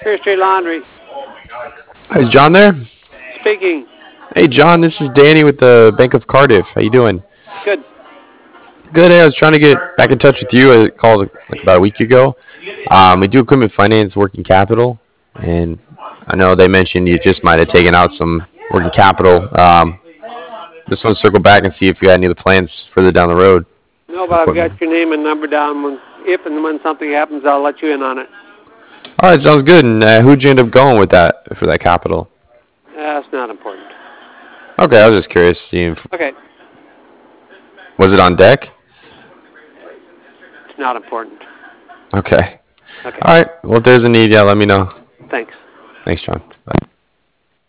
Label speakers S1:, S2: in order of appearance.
S1: Superior Street Laundry.
S2: Hi, is John there?
S1: Speaking.
S2: Hey, John, this is Danny with the Bank of Cardiff. How you doing?
S1: Good.
S2: Good. Hey, I was trying to get back in touch with you. I called like about a week ago. We do equipment finance, working capital, and I know they mentioned you just might have taken out some working capital. Just want to circle back and see if you had any of the plans further down the road
S1: No,
S2: for
S1: but I've got
S2: equipment.
S1: your name and number down. If and when something happens, I'll let you in on it.
S2: All right, sounds good. And who'd you end up going with that for that capital?
S1: That's not important.
S2: Okay, I was just curious.
S1: Okay.
S2: Was it on deck?
S1: It's not important.
S2: Okay.
S1: Okay.
S2: All right. Well, if there's a need, yeah, let me know.
S1: Thanks.
S2: Thanks, John. Bye.